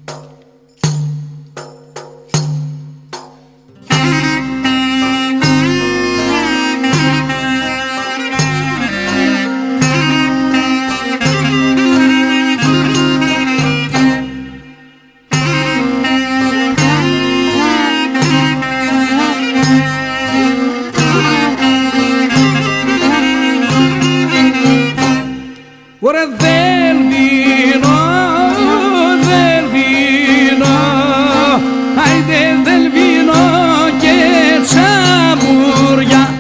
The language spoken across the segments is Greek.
Ora del vino, haide del vino και τσαμπούρια.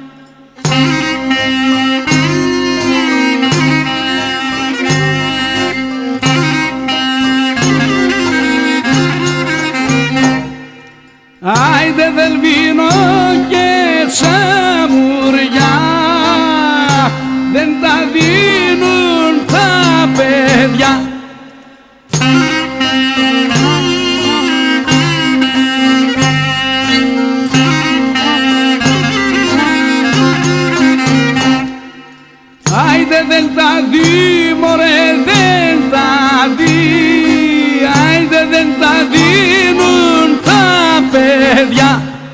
Άιντε del vino και τσαμπούρια, δεν τα δίνουν τα παιδιά. Άιντε δεν τα δει, μωρέ, δεν τα δει, άιντε δεν τα δίνουν τα παιδιά.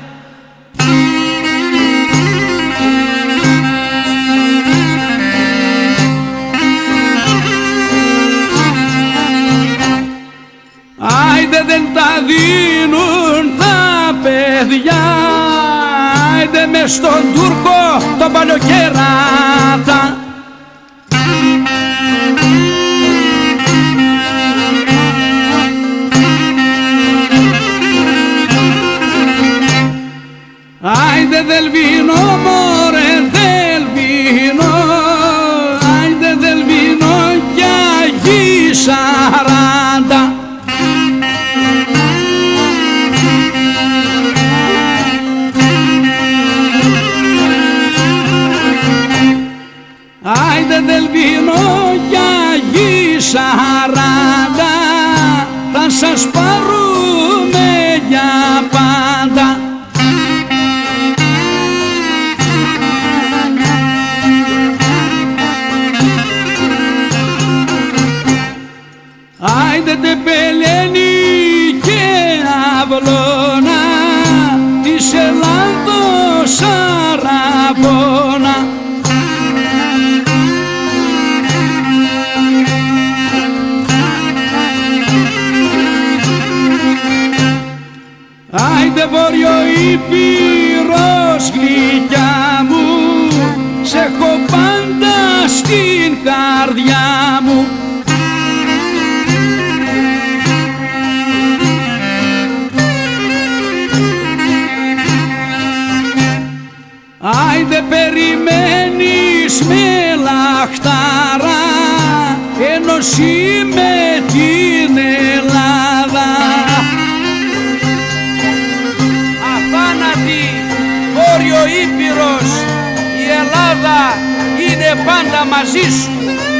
Άιντε δεν τα δίνουν τα παιδιά, άιντε μες στον Τούρκο τον παλιοκέρατα. Άιντε del vino, μωρέ, del vino, άιντε del vino κι Αγίοι 40. Άιντε del vino κι Αγίοι 40, θα σας πάρουμε για πάντα. Άιντε τεπελένη και αυλώνα της Ελλάδος αραβώνα. Άιντε Βορειοήπειρος γλυκιά μου, σ' έχω πάντα στην καρδιά μου. Άιντε περιμένεις με λαχτάρα ένωση με την Ελλάδα. Αθάνατη Βόρειο Ήπειρος, η Ελλάδα είναι πάντα μαζί σου.